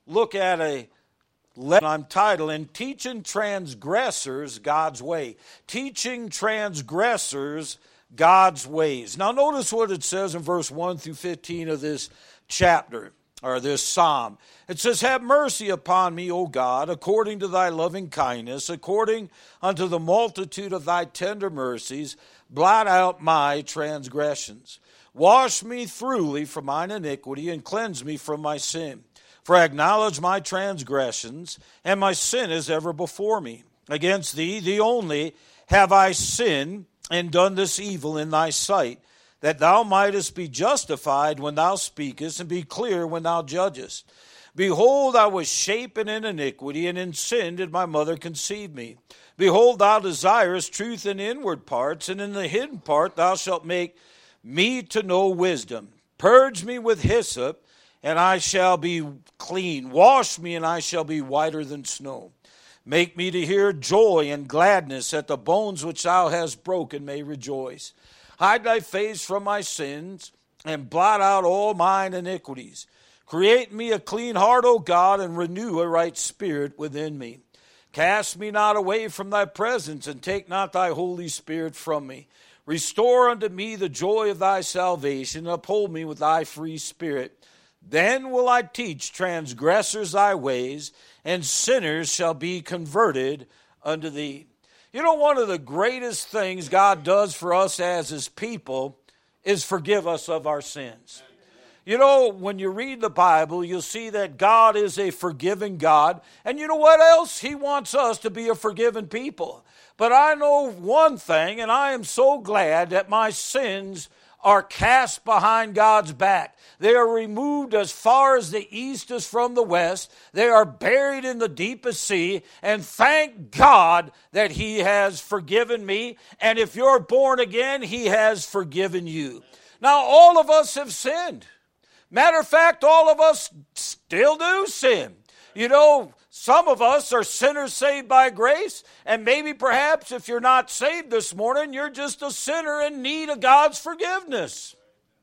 look at a lesson I'm titling, Teaching Transgressors God's Way. Teaching Transgressors God's Ways. Now notice what it says in verse 1 through 15 of this chapter, or this psalm. It says, have mercy upon me, O God, according to thy loving kindness, according unto the multitude of thy tender mercies, blot out my transgressions. Wash me thoroughly from mine iniquity, and cleanse me from my sin. For I acknowledge my transgressions, and my sin is ever before me. Against thee, thee only, have I sinned, and done this evil in thy sight, that thou mightest be justified when thou speakest, and be clear when thou judgest. Behold, I was shapen in iniquity, and in sin did my mother conceive me. Behold, thou desirest truth in inward parts, and in the hidden part thou shalt make me to know wisdom. Purge me with hyssop, and I shall be clean. Wash me, and I shall be whiter than snow. Make me to hear joy and gladness, that the bones which thou hast broken may rejoice. Hide thy face from my sins, and blot out all mine iniquities. Create in me a clean heart, O God, and renew a right spirit within me. Cast me not away from thy presence, and take not thy Holy Spirit from me. Restore unto me the joy of thy salvation, and uphold me with thy free spirit. Then will I teach transgressors thy ways, and sinners shall be converted unto thee. You know, one of the greatest things God does for us as his people is forgive us of our sins. You know, when you read the Bible, you'll see that God is a forgiving God. And you know what else? He wants us to be a forgiven people. But I know one thing, and I am so glad that my sins are cast behind God's back. They are removed as far as the east is from the west. They are buried in the deepest sea. And thank God that he has forgiven me. And if you're born again, he has forgiven you. Now, all of us have sinned. Matter of fact, all of us still do sin. You know, some of us are sinners saved by grace, and maybe perhaps if you're not saved this morning, you're just a sinner in need of God's forgiveness.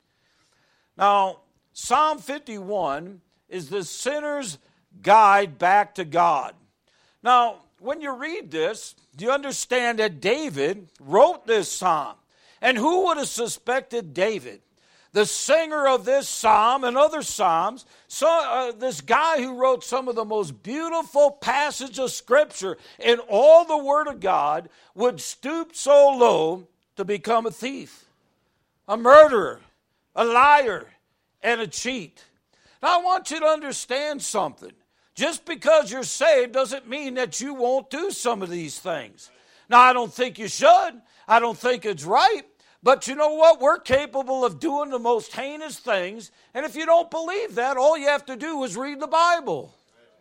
Now, Psalm 51 is the sinner's guide back to God. Now, when you read this, do you understand that David wrote this psalm? And who would have suspected David? The singer of this psalm and other psalms, this guy who wrote some of the most beautiful passages of Scripture in all the Word of God, would stoop so low to become a thief, a murderer, a liar, and a cheat. Now I want you to understand something. Just because you're saved doesn't mean that you won't do some of these things. Now I don't think you should. I don't think it's right. But you know what? We're capable of doing the most heinous things. And if you don't believe that, all you have to do is read the Bible.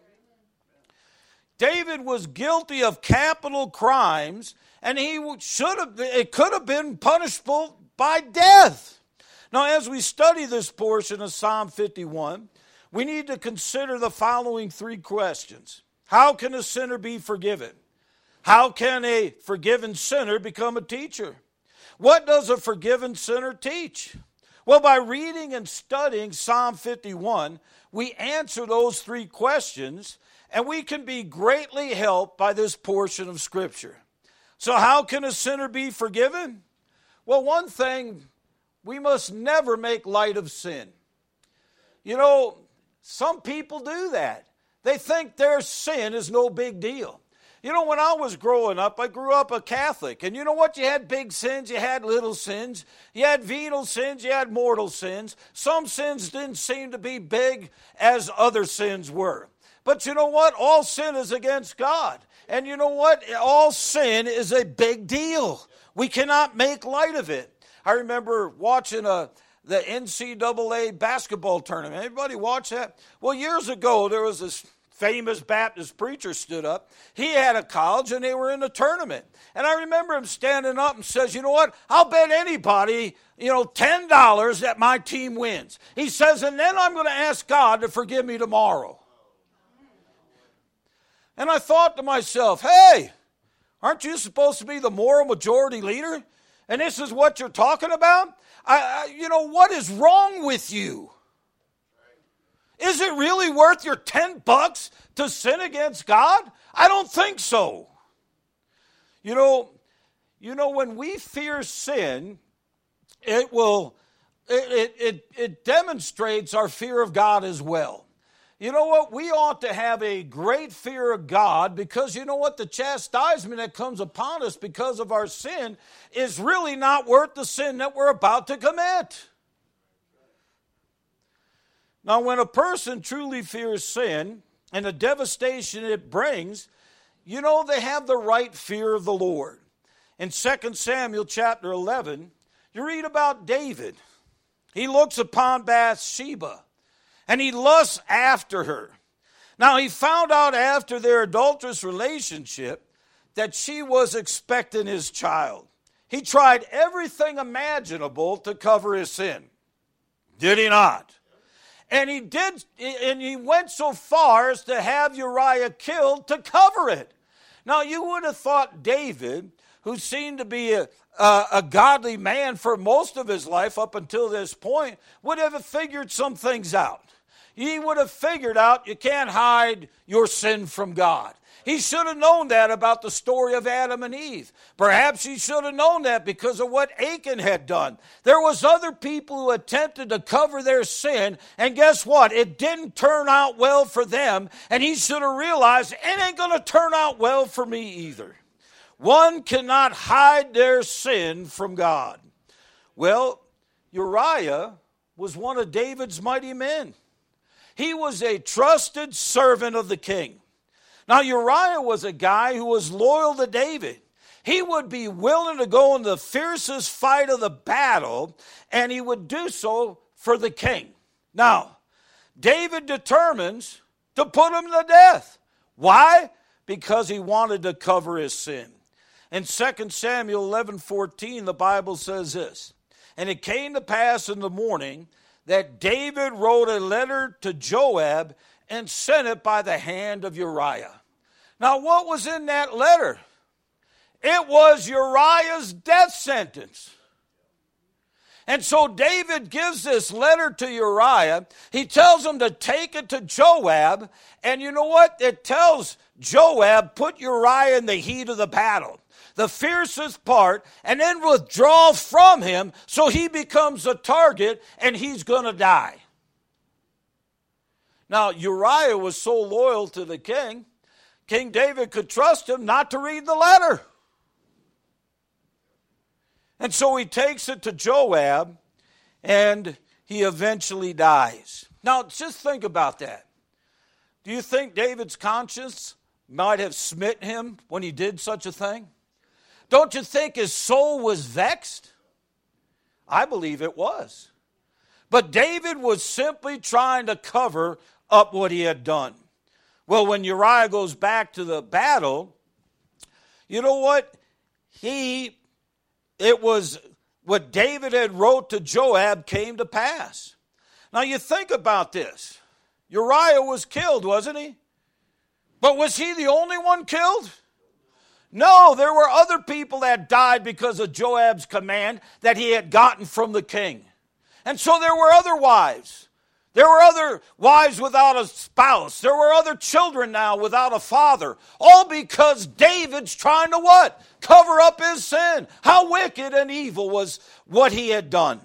David was guilty of capital crimes, and it could have been punishable by death. Now, as we study this portion of Psalm 51, we need to consider the following three questions. How can a sinner be forgiven? How can a forgiven sinner become a teacher? What does a forgiven sinner teach? Well, by reading and studying Psalm 51, we answer those three questions, and we can be greatly helped by this portion of Scripture. So how can a sinner be forgiven? Well, one thing, we must never make light of sin. You know, some people do that. They think their sin is no big deal. You know, when I was growing up, I grew up a Catholic. And you know what? You had big sins, you had little sins. You had venial sins, you had mortal sins. Some sins didn't seem to be big as other sins were. But you know what? All sin is against God. And you know what? All sin is a big deal. We cannot make light of it. I remember watching the NCAA basketball tournament. Anybody watch that? Well, years ago, there was this famous Baptist preacher stood up. He had a college, and they were in a tournament. And I remember him standing up and says, you know what, I'll bet anybody, $10 that my team wins. He says, and then I'm going to ask God to forgive me tomorrow. And I thought to myself, hey, aren't you supposed to be the moral majority leader? And this is what you're talking about? What is wrong with you? Is it really worth your $10 to sin against God? I don't think so. You know, when we fear sin, it demonstrates our fear of God as well. You know what? We ought to have a great fear of God because you know what? The chastisement that comes upon us because of our sin is really not worth the sin that we're about to commit. Now, when a person truly fears sin and the devastation it brings, you know they have the right fear of the Lord. In 2 Samuel chapter 11, you read about David. He looks upon Bathsheba, and he lusts after her. Now, he found out after their adulterous relationship that she was expecting his child. He tried everything imaginable to cover his sin. Did he not? And he went so far as to have Uriah killed to cover it. Now, you would have thought David, who seemed to be a godly man for most of his life up until this point, would have figured some things out. He would have figured out you can't hide your sin from God. He should have known that about the story of Adam and Eve. Perhaps he should have known that because of what Achan had done. There was other people who attempted to cover their sin, and guess what? It didn't turn out well for them, and he should have realized it ain't going to turn out well for me either. One cannot hide their sin from God. Well, Uriah was one of David's mighty men. He was a trusted servant of the king. Now, Uriah was a guy who was loyal to David. He would be willing to go in the fiercest fight of the battle, and he would do so for the king. Now, David determines to put him to death. Why? Because he wanted to cover his sin. In 2 Samuel 11:14, the Bible says this, "And it came to pass in the morning that David wrote a letter to Joab and sent it by the hand of Uriah." Now, what was in that letter? It was Uriah's death sentence. And so David gives this letter to Uriah. He tells him to take it to Joab. And you know what? It tells Joab, put Uriah in the heat of the battle, the fiercest part, and then withdraw from him so he becomes a target and he's going to die. Now, Uriah was so loyal to the king, King David could trust him not to read the letter. And so he takes it to Joab, and he eventually dies. Now, just think about that. Do you think David's conscience might have smitten him when he did such a thing? Don't you think his soul was vexed? I believe it was. But David was simply trying to cover up what he had done. Well, when Uriah goes back to the battle, you know what? It was what David had wrote to Joab came to pass. Now you think about this. Uriah was killed, wasn't he? But was he the only one killed? No, there were other people that died because of Joab's command that he had gotten from the king. And so there were other wives. There were other wives without a spouse. There were other children now without a father. All because David's trying to what? Cover up his sin. How wicked and evil was what he had done.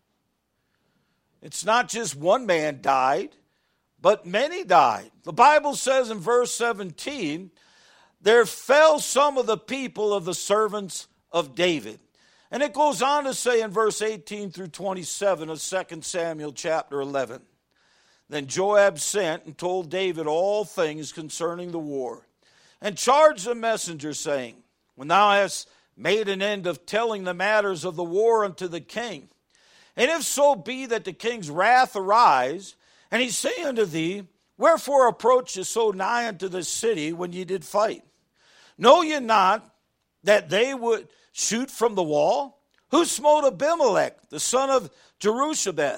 It's not just one man died, but many died. The Bible says in verse 17, there fell some of the people of the servants of David. And it goes on to say in verse 18 through 27 of 2 Samuel chapter 11. Then Joab sent and told David all things concerning the war, and charged the messenger, saying, when thou hast made an end of telling the matters of the war unto the king, and if so be that the king's wrath arise, and he say unto thee, wherefore approach ye so nigh unto the city when ye did fight? Know ye not that they would shoot from the wall? Who smote Abimelech, the son of Jerubasheth?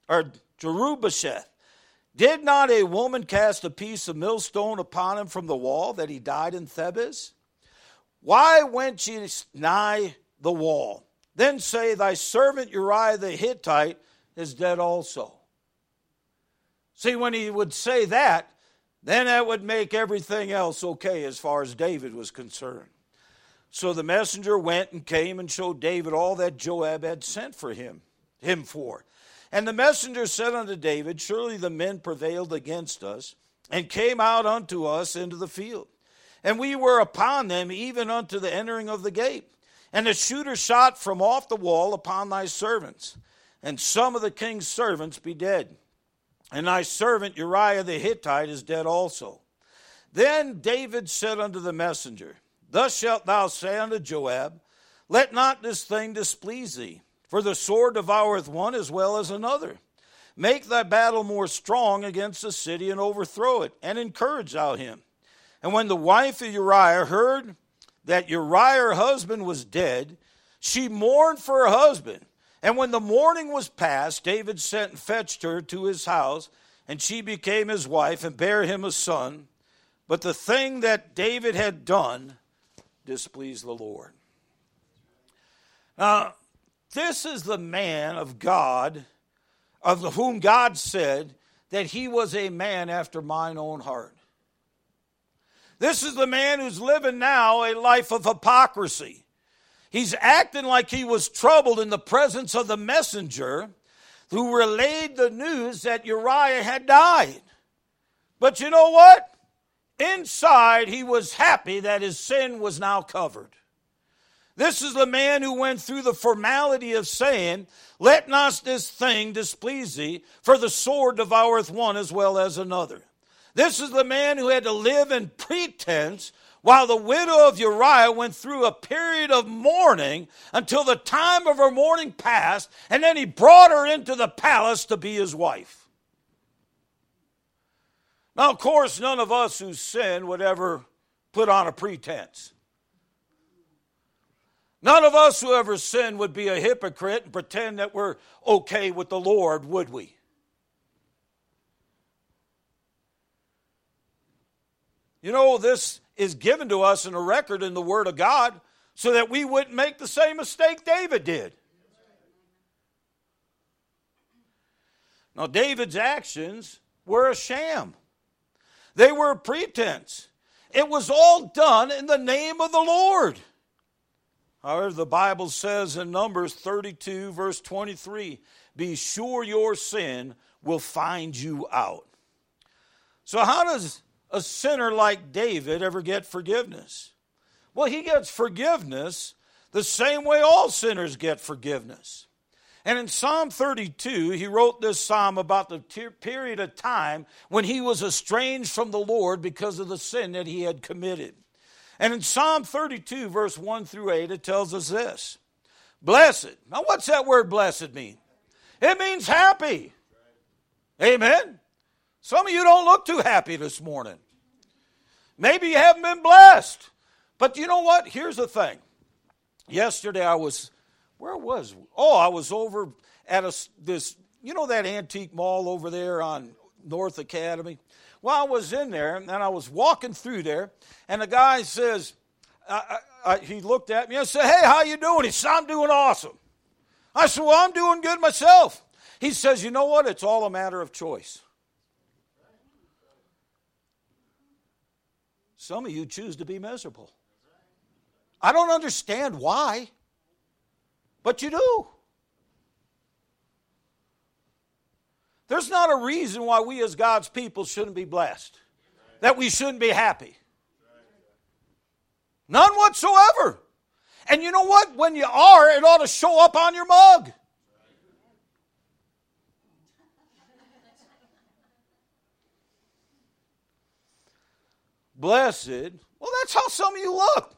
Did not a woman cast a piece of millstone upon him from the wall, that he died in Thebez? Why went ye nigh the wall? Then say, thy servant Uriah the Hittite is dead also. See, when he would say that, then that would make everything else okay as far as David was concerned. So the messenger went and came and showed David all that Joab had sent for him for. And the messenger said unto David, surely the men prevailed against us, and came out unto us into the field. And we were upon them even unto the entering of the gate. And the shooter shot from off the wall upon thy servants, and some of the king's servants be dead. And thy servant Uriah the Hittite is dead also. Then David said unto the messenger, thus shalt thou say unto Joab, let not this thing displease thee, for the sword devoureth one as well as another. Make thy battle more strong against the city, and overthrow it, and encourage thou him. And when the wife of Uriah heard that Uriah her husband was dead, she mourned for her husband. And when the mourning was past, David sent and fetched her to his house, and she became his wife, and bare him a son. But the thing that David had done displeased the Lord. Now, this is the man of God, of whom God said that he was a man after mine own heart. This is the man who's living now a life of hypocrisy. He's acting like he was troubled in the presence of the messenger who relayed the news that Uriah had died. But you know what? Inside, he was happy that his sin was now covered. This is the man who went through the formality of saying, let not this thing displease thee, for the sword devoureth one as well as another. This is the man who had to live in pretense while the widow of Uriah went through a period of mourning until the time of her mourning passed, and then he brought her into the palace to be his wife. Now, of course, none of us who sin would ever put on a pretense. None of us who ever sin would be a hypocrite and pretend that we're okay with the Lord, would we? You know, this is given to us in a record in the Word of God so that we wouldn't make the same mistake David did. Now, David's actions were a sham. They were a pretense. It was all done in the name of the Lord. However, the Bible says in Numbers 32, verse 23, be sure your sin will find you out. So how does a sinner like David ever get forgiveness? Well, he gets forgiveness the same way all sinners get forgiveness. And in Psalm 32, he wrote this psalm about the period of time when he was estranged from the Lord because of the sin that he had committed. And in Psalm 32, verse 1 through 8, it tells us this. Blessed. Now, what's that word blessed mean? It means happy. Amen? Some of you don't look too happy this morning. Maybe you haven't been blessed. But you know what? Here's the thing. Yesterday I was, where was I? Oh, I was over at this, you know that antique mall over there on North Academy? Well, I was in there, and I was walking through there, and the guy says, he looked at me and said, hey, how you doing? He said, I'm doing awesome. I said, well, I'm doing good myself. He says, you know what? It's all a matter of choice. Some of you choose to be miserable. I don't understand why, but you do. There's not a reason why we as God's people shouldn't be blessed, that we shouldn't be happy. None whatsoever. And you know what? When you are, it ought to show up on your mug. Blessed. Well, that's how some of you look.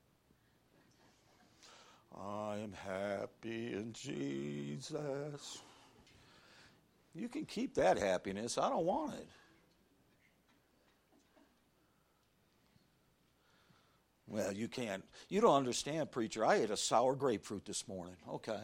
I am happy in Jesus. You can keep that happiness. I don't want it. Well, you can't. You don't understand, preacher. I ate a sour grapefruit this morning. Okay.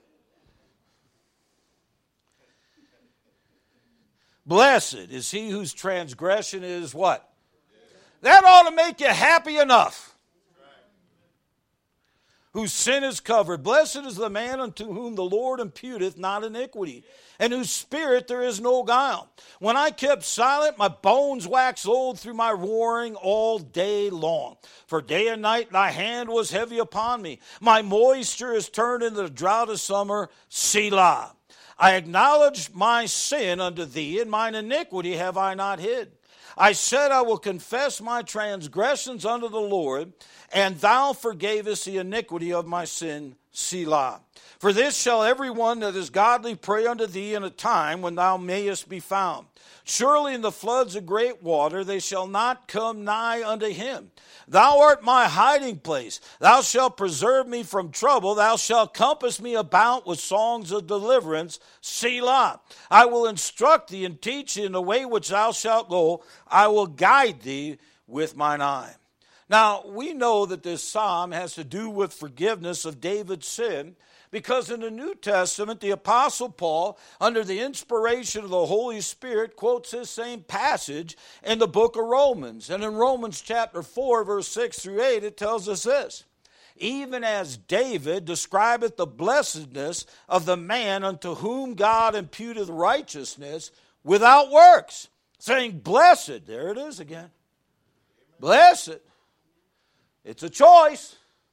Blessed is he whose transgression is what? That ought to make you happy enough. whose sin is covered. Blessed is the man unto whom the Lord imputeth not iniquity, and whose spirit there is no guile. When I kept silent, my bones waxed old through my roaring all day long. For day and night thy hand was heavy upon me. My moisture is turned into the drought of summer. Selah. I acknowledge my sin unto thee, and mine iniquity have I not hid. I said, I will confess my transgressions unto the Lord, and thou forgavest the iniquity of my sin. Selah. For this shall every one that is godly pray unto thee in a time when thou mayest be found. Surely in the floods of great water they shall not come nigh unto him. Thou art my hiding place. Thou shalt preserve me from trouble. Thou shalt compass me about with songs of deliverance. Selah. I will instruct thee and teach thee in the way which thou shalt go. I will guide thee with mine eye. Now, we know that this psalm has to do with forgiveness of David's sin, because in the New Testament, the Apostle Paul, under the inspiration of the Holy Spirit, quotes this same passage in the book of Romans. And in Romans chapter 4, verse 6 through 8, it tells us this: even as David describeth the blessedness of the man unto whom God imputeth righteousness without works, saying, blessed, there it is again, blessed, it's a choice,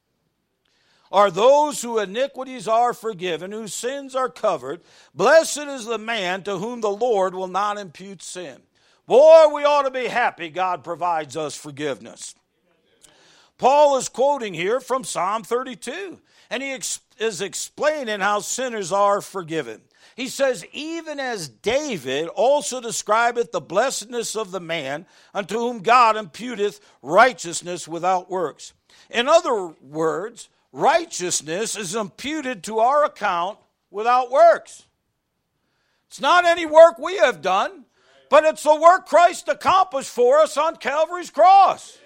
are those whose iniquities are forgiven, whose sins are covered. Blessed is the man to whom the Lord will not impute sin. Boy, we ought to be happy God provides us forgiveness. Paul is quoting here from Psalm 32, and he is explaining how sinners are forgiven. He says, even as David also describeth the blessedness of the man unto whom God imputeth righteousness without works. In other words, righteousness is imputed to our account without works. It's not any work we have done, but it's the work Christ accomplished for us on Calvary's cross.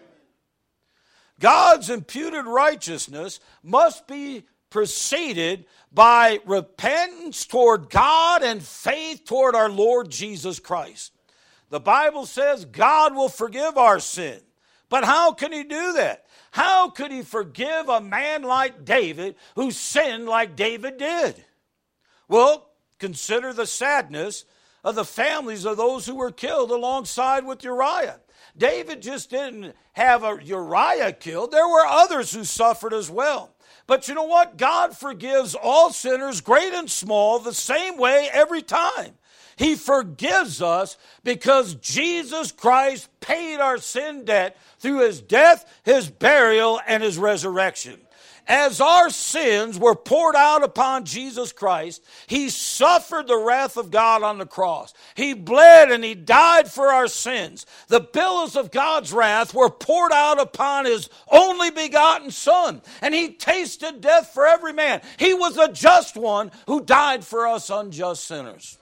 God's imputed righteousness must be preceded by repentance toward God and faith toward our Lord Jesus Christ. The Bible says God will forgive our sin. But how can he do that? How could he forgive a man like David who sinned like David did? Well, consider the sadness of the families of those who were killed alongside with Uriah. David just didn't have Uriah killed. There were others who suffered as well. But you know what? God forgives all sinners, great and small, the same way every time. He forgives us because Jesus Christ paid our sin debt through his death, his burial, and his resurrection. As our sins were poured out upon Jesus Christ, he suffered the wrath of God on the cross. He bled and he died for our sins. The billows of God's wrath were poured out upon his only begotten Son, and he tasted death for every man. He was a just one who died for us unjust sinners.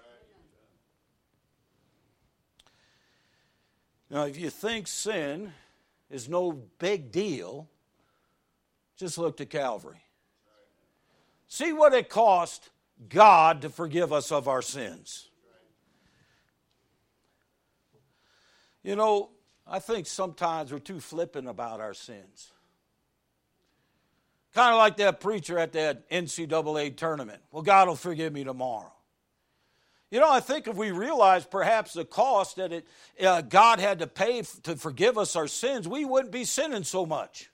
Now, if you think sin is no big deal, just look to Calvary. See what it cost God to forgive us of our sins. You know, I think sometimes we're too flippant about our sins. Kind of like that preacher at that NCAA tournament. Well, God will forgive me tomorrow. You know, I think if we realize perhaps the cost that God had to pay to forgive us our sins, we wouldn't be sinning so much.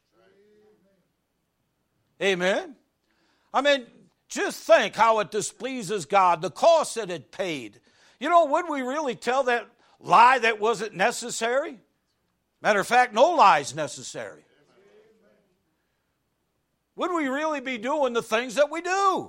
Amen? I mean, just think how it displeases God, the cost that it paid. You know, would we really tell that lie that wasn't necessary? Matter of fact, no lie is necessary. Would we really be doing the things that we do?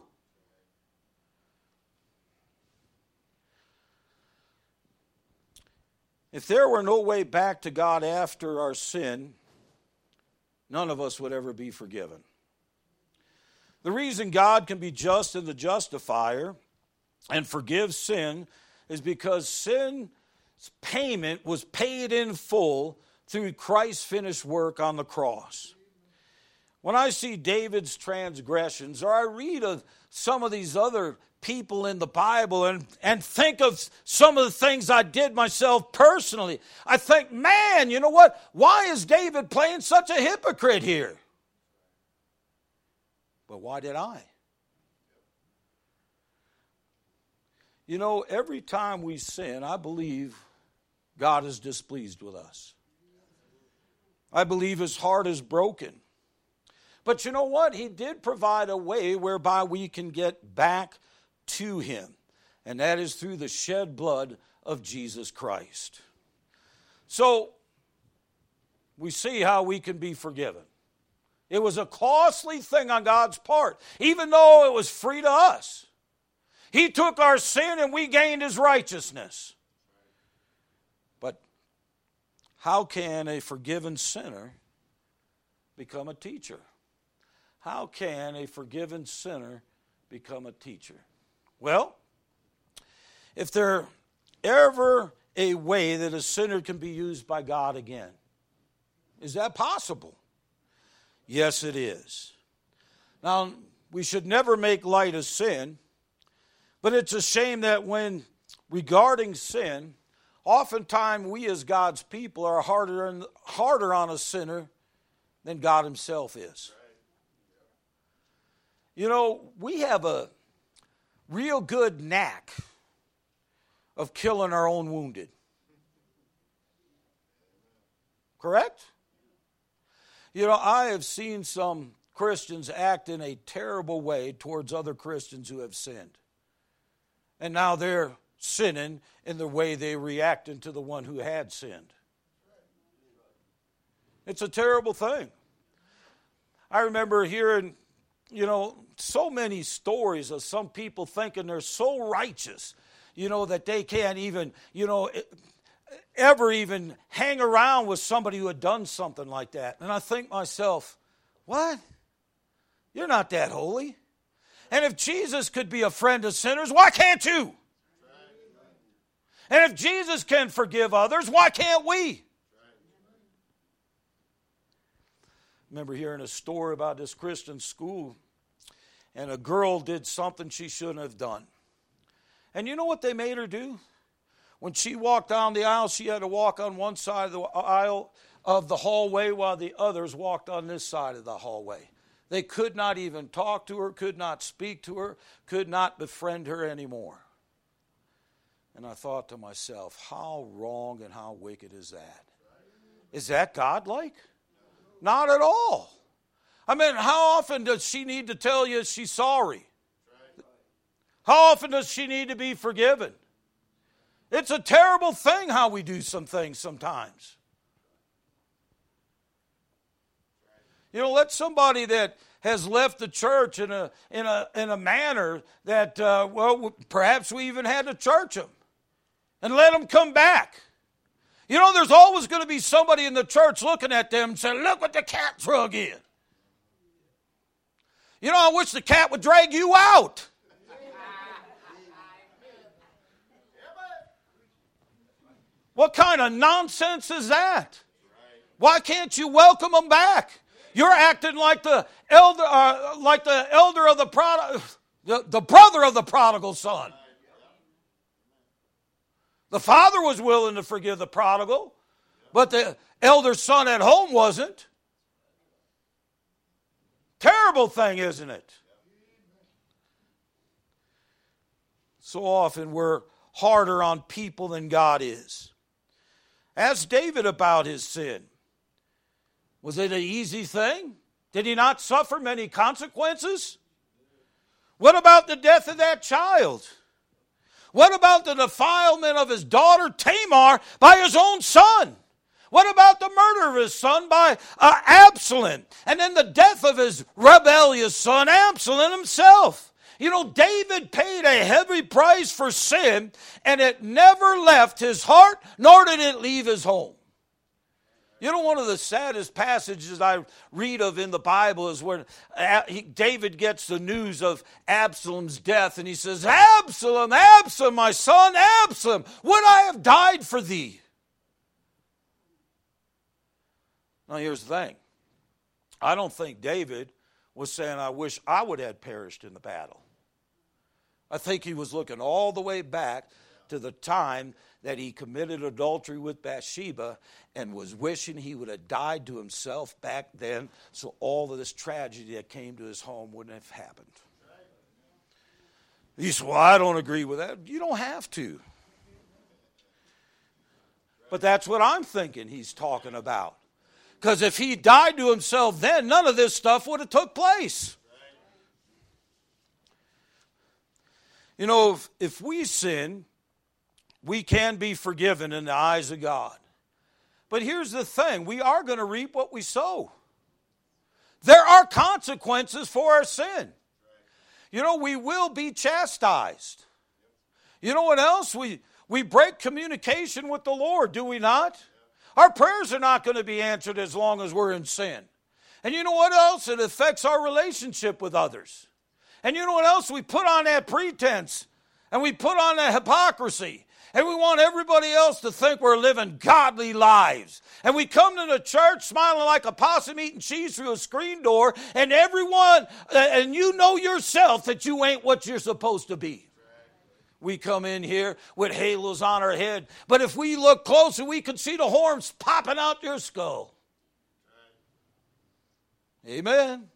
If there were no way back to God after our sin, none of us would ever be forgiven. The reason God can be just and the justifier and forgive sin is because sin's payment was paid in full through Christ's finished work on the cross. When I see David's transgressions, or I read of some of these other people in the Bible and think of some of the things I did myself personally, I think, man, you know what? Why is David playing such a hypocrite here? But why did I? You know, every time we sin, I believe God is displeased with us. I believe his heart is broken. But you know what? He did provide a way whereby we can get back to him. And that is through the shed blood of Jesus Christ. So, we see how we can be forgiven. It was a costly thing on God's part, even though it was free to us. He took our sin and we gained his righteousness. But how can a forgiven sinner become a teacher? How can a forgiven sinner become a teacher? Well, if there ever a way that a sinner can be used by God again, is that possible? Yes, it is. Now, we should never make light of sin, but it's a shame that when regarding sin, oftentimes we as God's people are harder on a sinner than God himself is. You know, we have a real good knack of killing our own wounded. Correct? You know, I have seen some Christians act in a terrible way towards other Christians who have sinned. And now they're sinning in the way they reacted to the one who had sinned. It's a terrible thing. I remember hearing, so many stories of some people thinking they're so righteous, that they can't even, ever even hang around with somebody who had done something like that. And I think myself, what? You're not that holy. And if Jesus could be a friend of sinners, why can't you? And if Jesus can forgive others, why can't we? Remember hearing a story about this Christian school, and a girl did something she shouldn't have done. And you know what they made her do? When she walked down the aisle, she had to walk on one side of the aisle of the hallway while the others walked on this side of the hallway. They could not even talk to her, could not speak to her, could not befriend her anymore. And I thought to myself, how wrong and how wicked is that? Is that godlike? Not at all. I mean, how often does she need to tell you she's sorry? How often does she need to be forgiven? It's a terrible thing how we do some things sometimes. Let somebody that has left the church in a manner that, perhaps we even had to church them. And let them come back. There's always going to be somebody in the church looking at them and saying, look what the cat drug in. I wish the cat would drag you out. What kind of nonsense is that? Why can't you welcome them back? You're acting like the elder of the brother of the prodigal son. The father was willing to forgive the prodigal, but the elder son at home wasn't. Terrible thing, isn't it? So often we're harder on people than God is. Ask David about his sin. Was it an easy thing? Did he not suffer many consequences? What about the death of that child? What about the defilement of his daughter Tamar by his own son? What about the murder of his son by Absalom? And then the death of his rebellious son Absalom himself. David paid a heavy price for sin, and it never left his heart, nor did it leave his home. One of the saddest passages I read of in the Bible is when David gets the news of Absalom's death, and he says, Absalom, Absalom, my son Absalom, would I have died for thee? Now here's the thing. I don't think David was saying, I wish I would have perished in the battle. I think he was looking all the way back to the time that he committed adultery with Bathsheba and was wishing he would have died to himself back then so all of this tragedy that came to his home wouldn't have happened. He said, well, I don't agree with that. You don't have to. But that's what I'm thinking he's talking about. Because if he died to himself then, none of this stuff would have took place. You know, if we sin, we can be forgiven in the eyes of God. But here's the thing, we are going to reap what we sow. There are consequences for our sin. You know, we will be chastised. You know what else? We break communication with the Lord, do we not? Our prayers are not going to be answered as long as we're in sin. And you know what else? It affects our relationship with others. And you know what else? We put on that pretense, and we put on that hypocrisy. And we want everybody else to think we're living godly lives. And we come to the church smiling like a possum eating cheese through a screen door, and everyone, and you know yourself that you ain't what you're supposed to be. We come in here with halos on our head, but if we look closer, we can see the horns popping out your skull. Amen.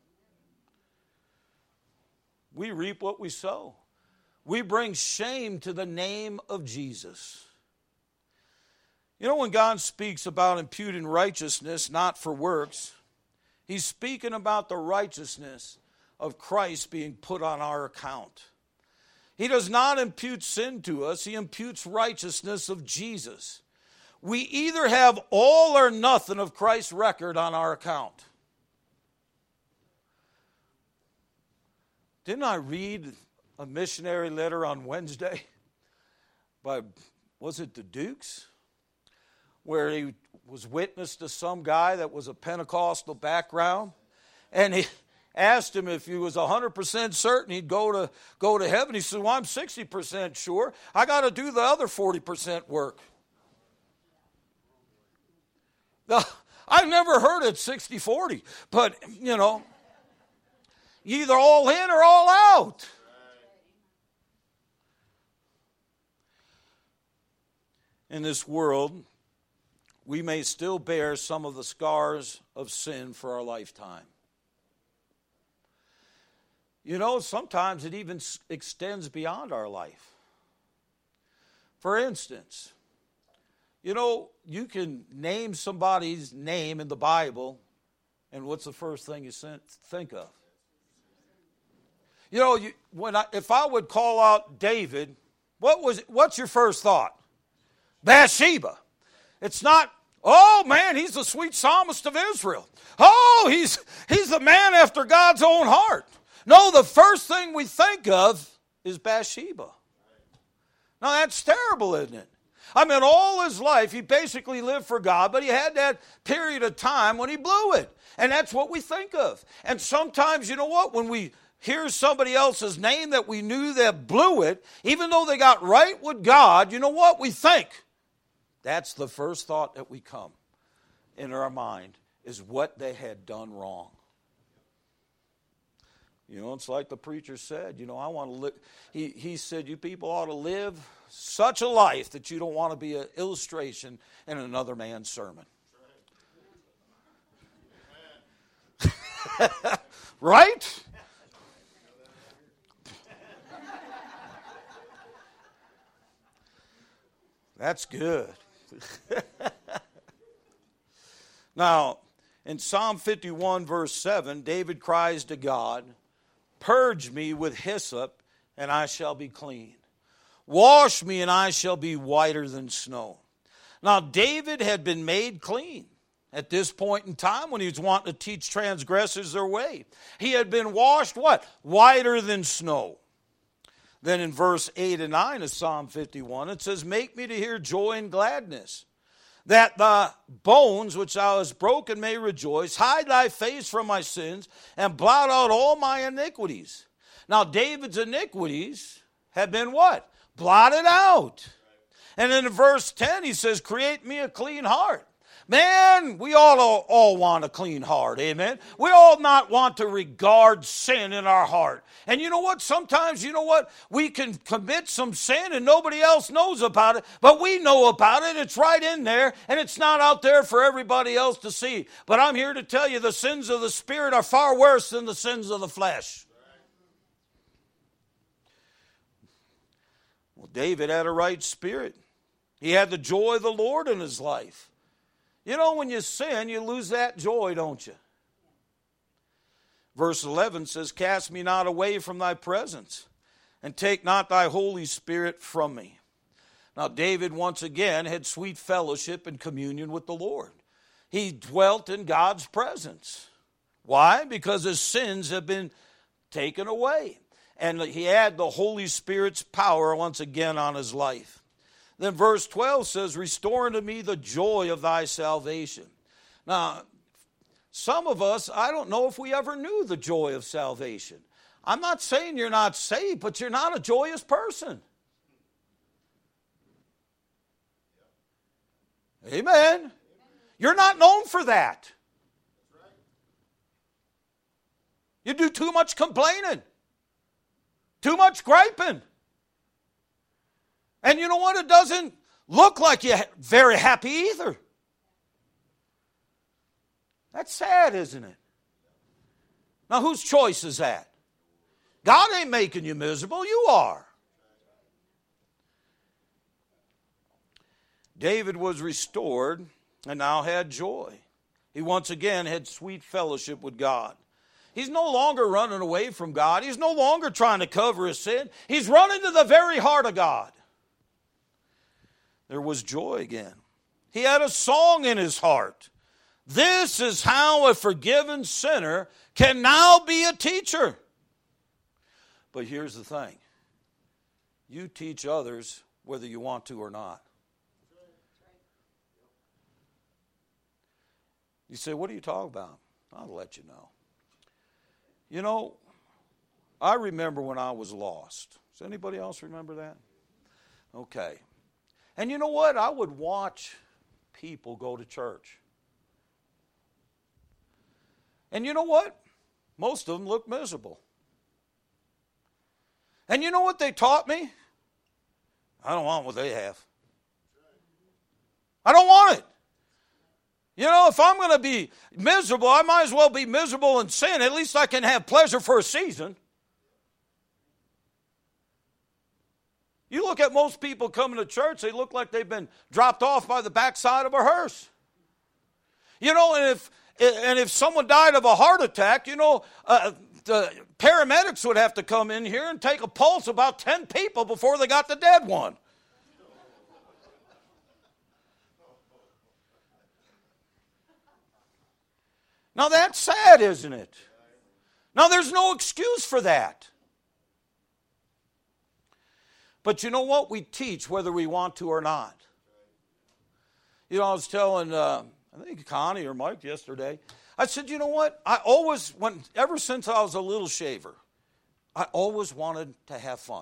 We reap what we sow. We bring shame to the name of Jesus. You know, when God speaks about imputing righteousness, not for works, he's speaking about the righteousness of Christ being put on our account. He does not impute sin to us. He imputes righteousness of Jesus. We either have all or nothing of Christ's record on our account. Didn't I read a missionary letter on Wednesday by, was it the Dukes? Where he was witness to some guy that was a Pentecostal background. And he asked him if he was 100% certain he'd go to heaven. He said, well, I'm 60% sure. I got to do the other 40% work. Now, I've never heard it 60-40. But, you know, either all in or all out. In this world, we may still bear some of the scars of sin for our lifetime. You know, sometimes it even extends beyond our life. For instance, you know, you can name somebody's name in the Bible, and what's the first thing you think of? You know, if I would call out David, what's your first thought? Bathsheba. It's not, oh man, he's the sweet psalmist of Israel. Oh, he's the man after God's own heart. No, the first thing we think of is Bathsheba. Now that's terrible, isn't it? I mean, all his life he basically lived for God, but he had that period of time when he blew it. And that's what we think of. And sometimes, you know what, when we hear somebody else's name that we knew that blew it, even though they got right with God, you know what we think? That's the first thought that we come in our mind, is what they had done wrong. You know, it's like the preacher said, you know, I want to live. He said, you people ought to live such a life that you don't want to be an illustration in another man's sermon. Right? That's good. Now, in Psalm 51, verse 7, David cries to God, purge me with hyssop, and I shall be clean. Wash me, and I shall be whiter than snow. Now, David had been made clean at this point in time when he was wanting to teach transgressors their way. He had been washed, what? Whiter than snow. Then in verse 8 and 9 of Psalm 51, it says, make me to hear joy and gladness, that the bones which thou hast broken may rejoice. Hide thy face from my sins, and blot out all my iniquities. Now David's iniquities have been what? Blotted out. And then in verse 10 he says, create me a clean heart. Man, we all want a clean heart, amen? We all not want to regard sin in our heart. And you know what? Sometimes, we can commit some sin and nobody else knows about it, but we know about it. It's right in there, and it's not out there for everybody else to see. But I'm here to tell you the sins of the Spirit are far worse than the sins of the flesh. Well, David had a right spirit. He had the joy of the Lord in his life. You know, when you sin, you lose that joy, don't you? Verse 11 says, cast me not away from thy presence, and take not thy Holy Spirit from me. Now, David once again had sweet fellowship and communion with the Lord. He dwelt in God's presence. Why? Because his sins have been taken away. And he had the Holy Spirit's power once again on his life. Then verse 12 says, restore unto me the joy of thy salvation. Now, some of us, I don't know if we ever knew the joy of salvation. I'm not saying you're not saved, but you're not a joyous person. Amen. You're not known for that. You do too much complaining, too much griping. And you know what? It doesn't look like you're very happy either. That's sad, isn't it? Now, whose choice is that? God ain't making you miserable. You are. David was restored and now had joy. He once again had sweet fellowship with God. He's no longer running away from God. He's no longer trying to cover his sin. He's running to the very heart of God. There was joy again. He had a song in his heart. This is how a forgiven sinner can now be a teacher. But here's the thing. You teach others whether you want to or not. You say, what are you talking about? I'll let you know. You know, I remember when I was lost. Does anybody else remember that? Okay. And you know what? I would watch people go to church. And you know what? Most of them looked miserable. And you know what they taught me? I don't want what they have. I don't want it. You know, if I'm going to be miserable, I might as well be miserable in sin. At least I can have pleasure for a season. You look at most people coming to church, they look like they've been dropped off by the backside of a hearse. You know, and if someone died of a heart attack, the paramedics would have to come in here and take a pulse of about 10 people before they got the dead one. Now that's sad, isn't it? Now there's no excuse for that. But you know what? We teach whether we want to or not. You know, I was telling, I think Connie or Mike yesterday, I said, you know what? Ever since I was a little shaver, I always wanted to have fun.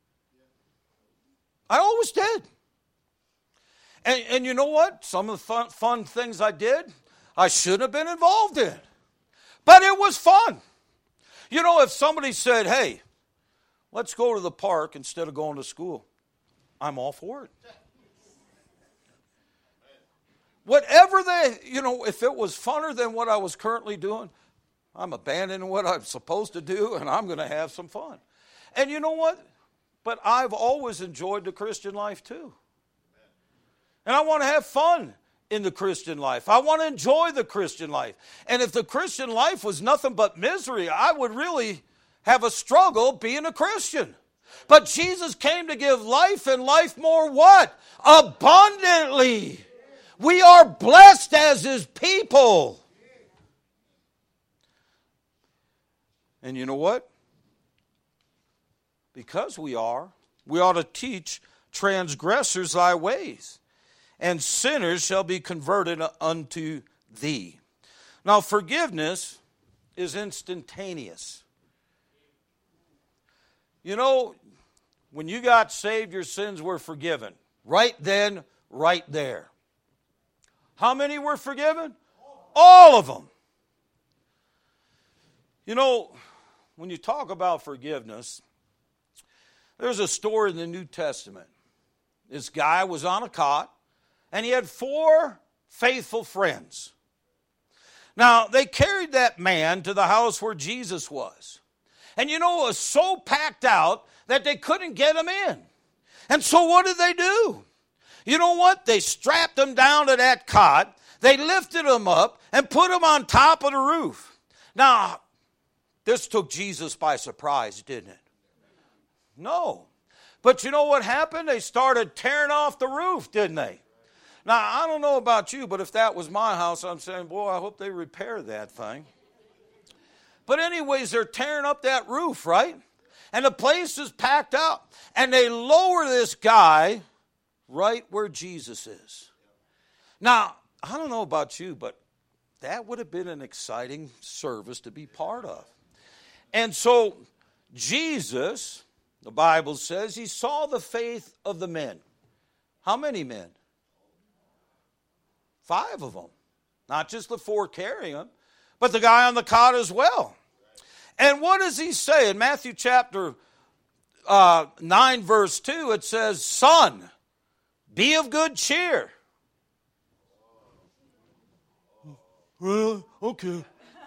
I always did. And you know what? Some of the fun things I did, I shouldn't have been involved in. But it was fun. You know, if somebody said, hey, let's go to the park instead of going to school, I'm all for it. Whatever if it was funner than what I was currently doing, I'm abandoning what I'm supposed to do and I'm going to have some fun. And you know what? But I've always enjoyed the Christian life too. And I want to have fun in the Christian life. I want to enjoy the Christian life. And if the Christian life was nothing but misery, I would really have a struggle being a Christian. But Jesus came to give life and life more what? Abundantly. We are blessed as His people. And you know what? Because we ought to teach transgressors thy ways, and sinners shall be converted unto thee. Now, forgiveness is instantaneous. You know, when you got saved, your sins were forgiven. Right then, right there. How many were forgiven? All of them. You know, when you talk about forgiveness, there's a story in the New Testament. This guy was on a cot, and he had 4 faithful friends. Now, they carried that man to the house where Jesus was. And you know, it was so packed out that they couldn't get him in. And so what did they do? You know what? They strapped him down to that cot. They lifted him up and put him on top of the roof. Now, this took Jesus by surprise, didn't it? No. But you know what happened? They started tearing off the roof, didn't they? Now, I don't know about you, but if that was my house, I'm saying, boy, I hope they repair that thing. But anyways, they're tearing up that roof, right? And the place is packed out. And they lower this guy right where Jesus is. Now, I don't know about you, but that would have been an exciting service to be part of. And so Jesus, the Bible says, he saw the faith of the men. How many men? 5 of them. Not just the 4 carrying him, but the guy on the cot as well. And what does he say? In Matthew chapter 9, verse 2, it says, "Son, be of good cheer." Well, okay.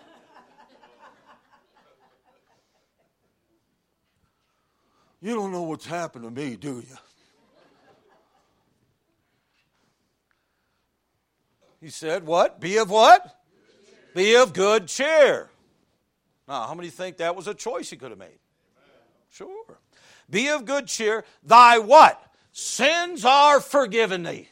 You don't know what's happened to me, do you? He said, what? Be of what? Be of good cheer. Now, how many think that was a choice he could have made? Sure. Be of good cheer. Thy what? Sins are forgiven thee.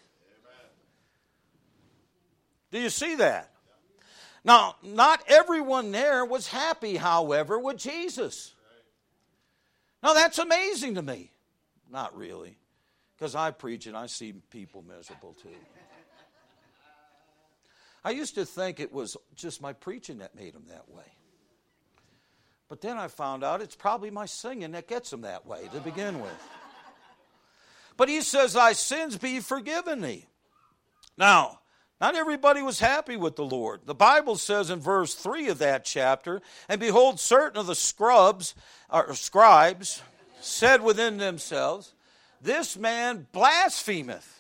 Do you see that? Now, not everyone there was happy, however, with Jesus. Now, that's amazing to me. Not really, because I preach and I see people miserable too. I used to think it was just my preaching that made them that way. But then I found out it's probably my singing that gets them that way to begin with. But he says, thy sins be forgiven thee. Now, not everybody was happy with the Lord. The Bible says in verse 3 of that chapter, and behold, certain of the scribes said within themselves, this man blasphemeth.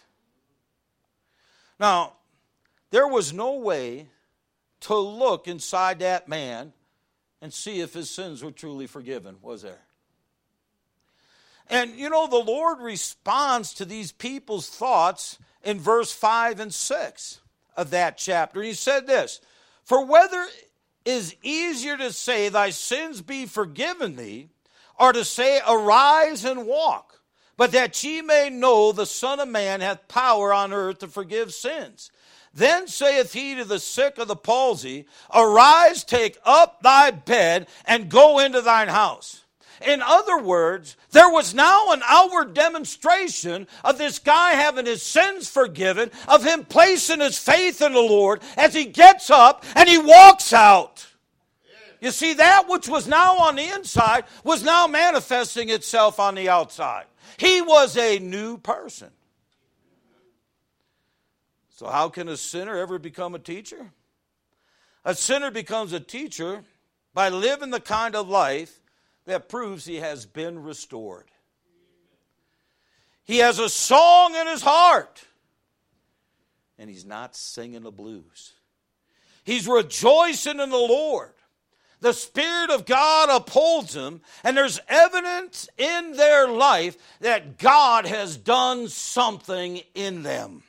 Now, there was no way to look inside that man and see if his sins were truly forgiven, was there? And you know, the Lord responds to these people's thoughts in verse 5 and 6 of that chapter. He said this, for whether is easier to say, thy sins be forgiven thee, or to say, arise and walk, but that ye may know the Son of Man hath power on earth to forgive sins. Then saith he to the sick of the palsy, arise, take up thy bed, and go into thine house. In other words, there was now an outward demonstration of this guy having his sins forgiven, of him placing his faith in the Lord as he gets up and he walks out. You see, that which was now on the inside was now manifesting itself on the outside. He was a new person. So how can a sinner ever become a teacher? A sinner becomes a teacher by living the kind of life that proves he has been restored. He has a song in his heart, and he's not singing the blues. He's rejoicing in the Lord. The Spirit of God upholds him, and there's evidence in their life that God has done something in them.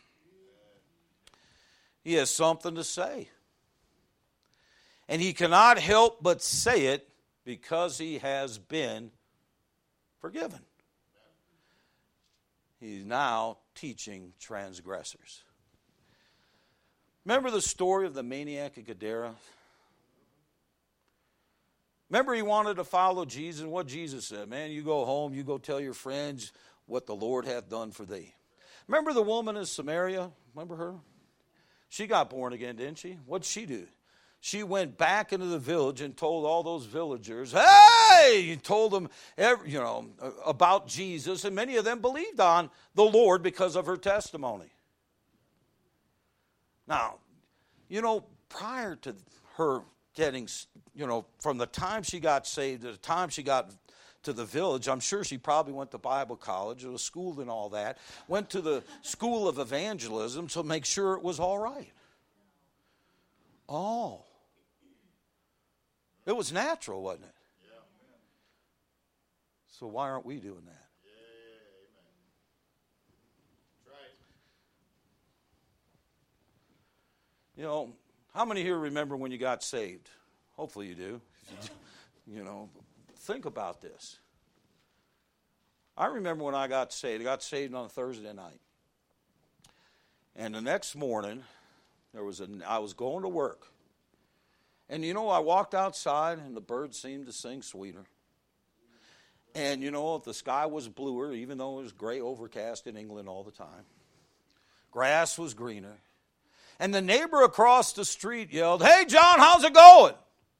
He has something to say. And he cannot help but say it because he has been forgiven. He's now teaching transgressors. Remember the story of the maniac of Gadara? Remember he wanted to follow Jesus, and what Jesus said, man, you go home, you go tell your friends what the Lord hath done for thee. Remember the woman in Samaria? Remember her? She got born again, didn't she? What'd she do? She went back into the village and told all those villagers, hey, told them, about Jesus, and many of them believed on the Lord because of her testimony. Now, prior to her getting, from the time she got saved to the time she got to the village, I'm sure she probably went to Bible college or was schooled and all that, went to the school of evangelism to make sure it was all right. Oh. It was natural, wasn't it? Yeah. So why aren't we doing that? Yeah, amen. Right. How many here remember when you got saved? Hopefully you do. Think about this. I remember when I got saved. I got saved on a Thursday night. And the next morning, I was going to work. And I walked outside and the birds seemed to sing sweeter. And if the sky was bluer, even though it was gray overcast in England all the time, grass was greener. And the neighbor across the street yelled, "Hey, John, how's it going?"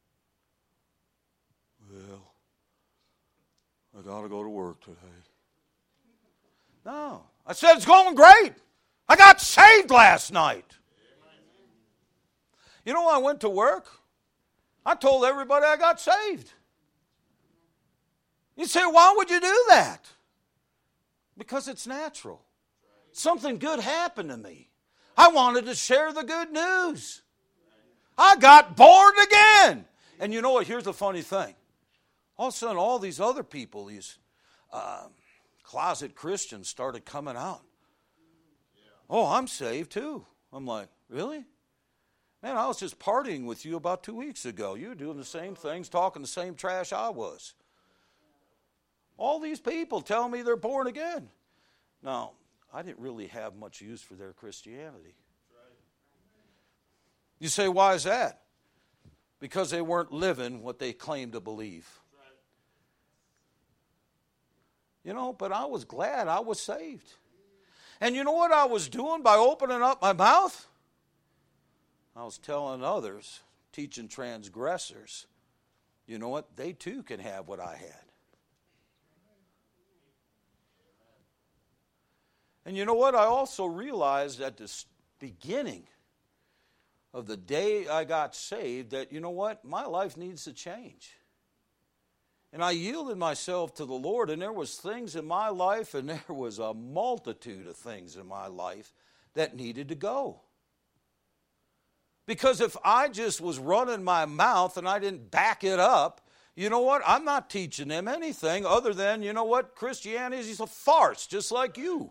"Well, I got to go to work today." No. I said, "It's going great. I got saved last night." I went to work. I told everybody I got saved. You say, why would you do that? Because it's natural. Something good happened to me. I wanted to share the good news. I got born again. And you know what? Here's the funny thing. All of a sudden, all these other people, these closet Christians started coming out. "Oh, I'm saved too." I'm like, "Really? Man, I was just partying with you about 2 weeks ago. You were doing the same things, talking the same trash I was." All these people tell me they're born again. Now, I didn't really have much use for their Christianity. You say, why is that? Because they weren't living what they claimed to believe. But I was glad I was saved. And you know what I was doing by opening up my mouth? I was telling others, teaching transgressors, you know what? They too can have what I had. And you know what? I also realized at the beginning of the day I got saved that, you know what? My life needs to change. And I yielded myself to the Lord, and there was things in my life, and there was a multitude of things in my life that needed to go. Because if I just was running my mouth and I didn't back it up, you know what? I'm not teaching them anything other than, you know what? Christianity is a farce, just like you.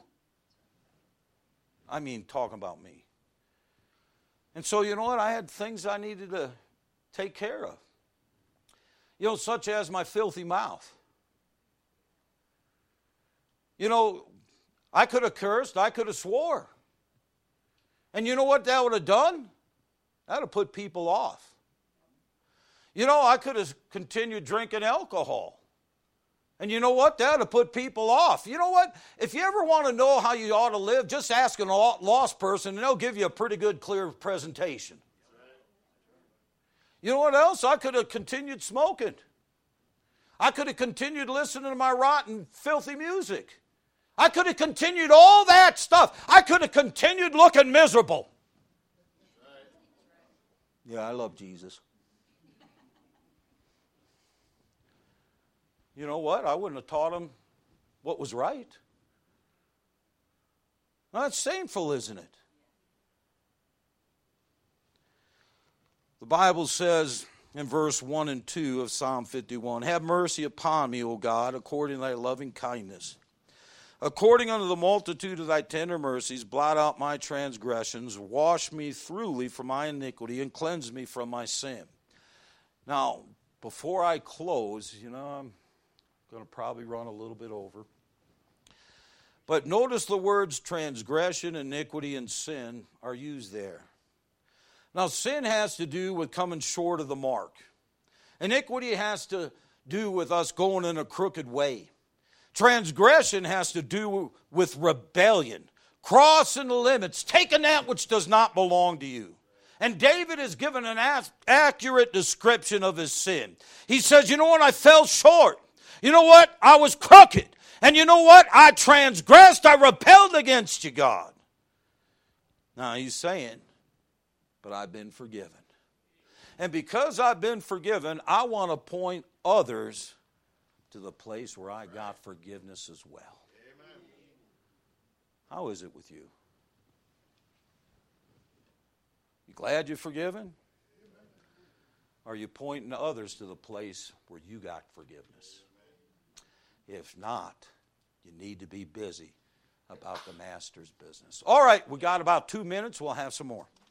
I mean, talking about me. And so, you know what? I had things I needed to take care of. Such as my filthy mouth. I could have cursed, I could have swore. And you know what that would have done? That would have put people off. I could have continued drinking alcohol. And you know what? That would have put people off. You know what? If you ever want to know how you ought to live, just ask a lost person, and they'll give you a pretty good, clear presentation. You know what else? I could have continued smoking. I could have continued listening to my rotten, filthy music. I could have continued all that stuff. I could have continued looking miserable. Yeah, I love Jesus. You know what? I wouldn't have taught him what was right. Now, that's shameful, isn't it? The Bible says in verse 1 and 2 of Psalm 51, "Have mercy upon me, O God, according to thy loving kindness. According unto the multitude of thy tender mercies, blot out my transgressions, wash me thoroughly from my iniquity, and cleanse me from my sin." Now, before I close, I'm going to probably run a little bit over. But notice the words transgression, iniquity, and sin are used there. Now, sin has to do with coming short of the mark. Iniquity has to do with us going in a crooked way. Transgression has to do with rebellion, crossing the limits, taking that which does not belong to you. And David is given an accurate description of his sin. He says, you know what, I fell short. You know what, I was crooked. And you know what, I transgressed, I rebelled against you, God. Now he's saying, but I've been forgiven. And because I've been forgiven, I want to point others to the place where I got forgiveness as well. How is it with you? You glad you're forgiven? Are you pointing others to the place where you got forgiveness? If not, you need to be busy about the Master's business. All right, we got about 2 minutes. We'll have some more.